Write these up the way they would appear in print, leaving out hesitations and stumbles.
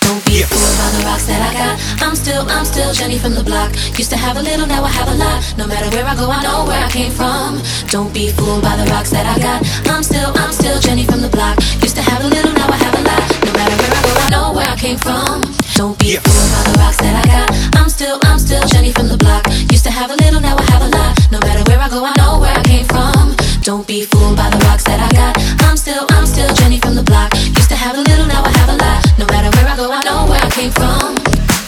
Don't be fooled by the rocks that I got. I'm still Jenny from the block. Used to have a little, now I have a lot. No matter where I go, I know where I came from. Don't be fooled by the rocks that I got. I'm still Jenny from the block. Used to have a little, now I have a lot. No matter where I go, I know where I came from. Don't be fooled by the rocks that I got. I'm still Jenny from the block. Used to have a little, now I have a lot. No matter where I go, I know where I came from. Don't be fooled by the rocks that I got. I'm still Jenny from the block. Used to have a little, now I have a lot. No matter where I go, I know where I came from.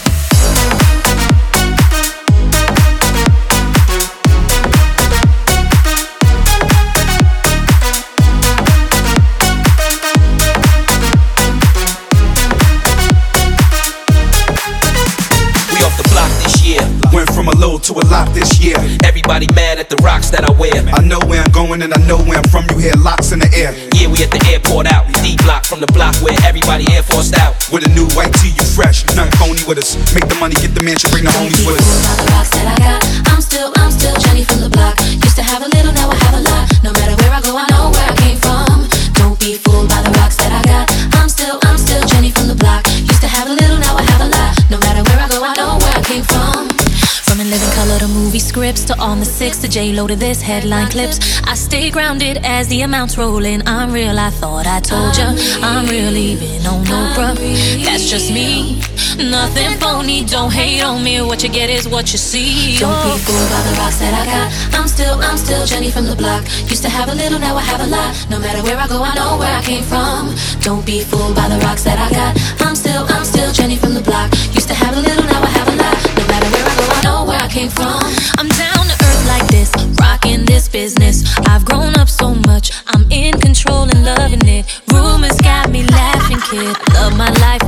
Went from a low to a lot this year. Everybody mad at the rocks that I wear. I know where I'm going and I know where I'm from. You hear locks in the air. Yeah, we at the airport out. D-block from the block where everybody Air Forced out. With a new white tee, you fresh. Nothing phony with us. Make the money, get the mansion, bring the homies with us. Don't be fooled by the rocks that I got. I'm still Jenny from the block. Used to have a little, now I have a lot. No matter where I go, I know where I came from. Don't be fooled by the rocks that I got. I'm still Jenny from the block. Used to have a little, now I have a lot. No matter where I go, I know where I came from. From In Living Color to movie scripts to On the Six to J-Lo to this headline clips, I stay grounded as the amounts roll in. I'm real, I thought I told ya. I'm real even on Oprah. That's just me. Nothing phony, don't hate on me. What you get is what you see. Don't be fooled by the rocks that I got. I'm still Jenny from the block. Used to have a little, now I have a lot. No matter where I go, I know where I came from. Don't be fooled by the rocks that I got. I'm still Jenny from the block. Used to have a little, now I have a lot. No matter where I go, I know where I came from. I'm down to earth like this, rocking this business. I've grown up so much, I'm in control and loving it. Rumors got me laughing, kid. Love my life